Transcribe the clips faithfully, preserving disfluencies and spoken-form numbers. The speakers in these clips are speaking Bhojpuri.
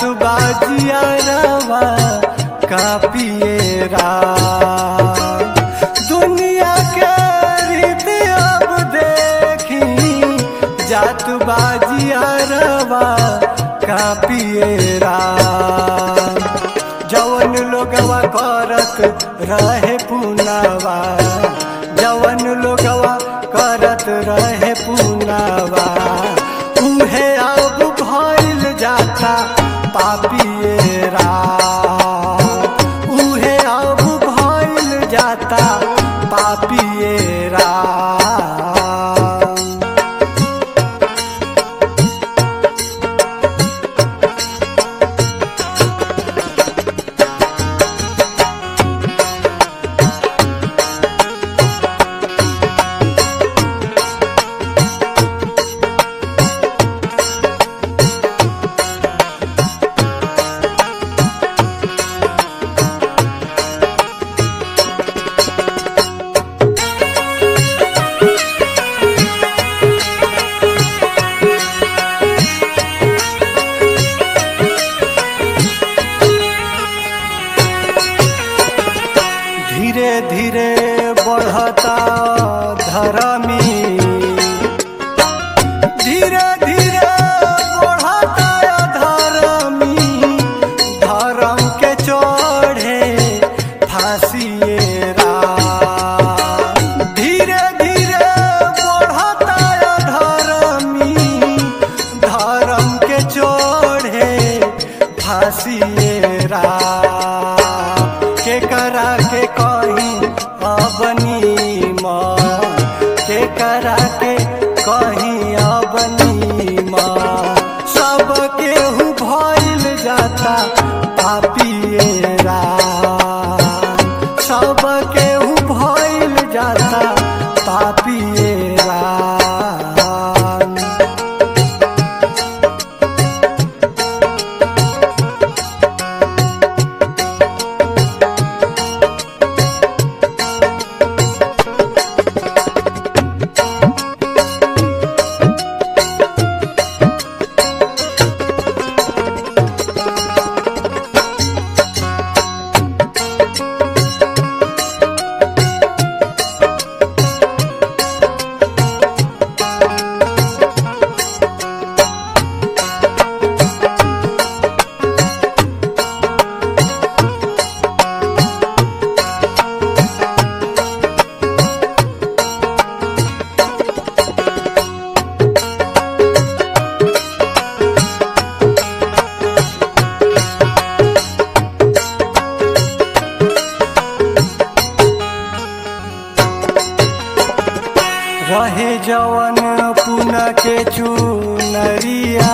बाजिया रवा कापिएरा दुनिया के रीत अब देखी जात बाजिया रवा कापिएरा जवन लोगवा करत रहे पुनावा जवन लोगवा करत रहे पुनावा उहे अब भइल जाता पापिएरा उहे अब भइल जाता पापिएरा धीरे धीरे बढ़ता धर्मी धीरे धीरे बढ़ता धर्मी धर्म के चढ़े फांसिएरा धीरे धीरे बढ़ता धर्मी धर्म के चढ़े फांसिएरा के करा के कहीं अबनी माँ के करा के कहीं अबनी माँ सब केहू भइल जाता पापिएरा सब केहू भइल जाता पापिएरा रहे जवन पुन के चुनरिया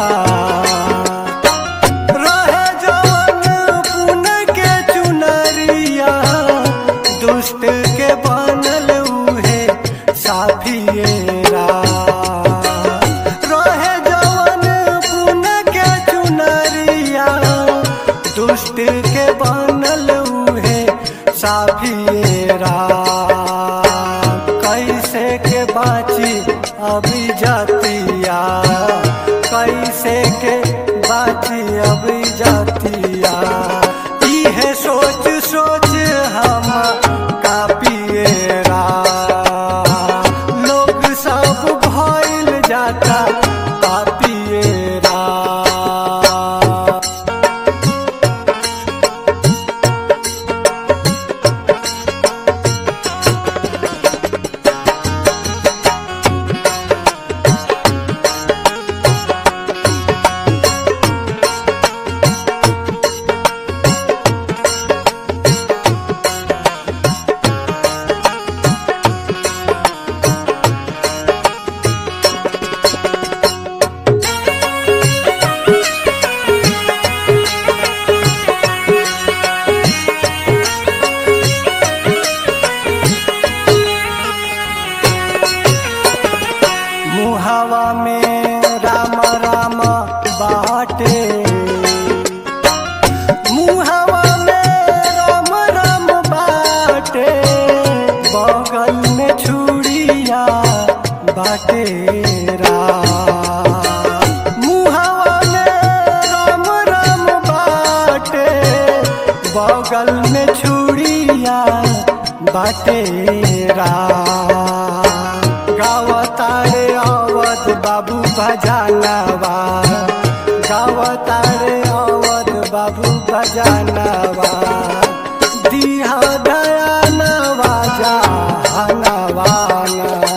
रहे जवन पुन के चुनरिया दुष्ट के बनल उहे साफिएरा रहे जवन पुन के चुनरिया दुष्ट के बनल उहे साफिएरा कैसे के बाची अभी जातिया कैसे के बाची अभी जातिया इहे सोच सोच हम कापिएरा लोग सब भइल जाता पापिएरा मुहावा में राम राम बाटे मुहावा में राम राम बाटे बगल में छुड़िया बाटे रा मुहावा में राम राम बगल में छुड़िया बाटेरा गावतारे अवध बाबू भजनवा गावतारे अवध बाबू भजनवा दिहा दयानवा जहानवा